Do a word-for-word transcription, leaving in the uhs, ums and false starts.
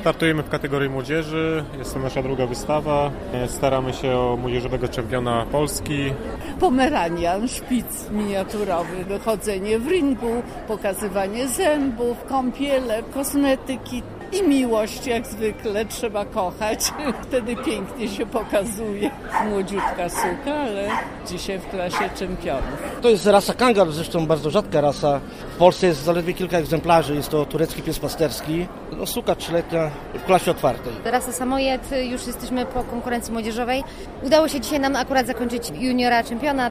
Startujemy w kategorii młodzieży, jest to nasza druga wystawa. Staramy się o młodzieżowego czempiona Polski. Pomeranian, szpic miniaturowy, wychodzenie w ringu, pokazywanie zębów, kąpiele, kosmetyki i miłość jak zwykle trzeba kochać. Wtedy pięknie się pokazuje. Młodziutka suka, ale dzisiaj w klasie czempionów. To jest rasa kangar, zresztą bardzo rzadka rasa. W Polsce jest zaledwie kilka egzemplarzy. Jest to turecki pies pasterski. No, suka trzyletnia w klasie otwartej. Rasa samojed, już jesteśmy po konkurencji młodzieżowej. Udało się dzisiaj nam akurat zakończyć juniora czempiona.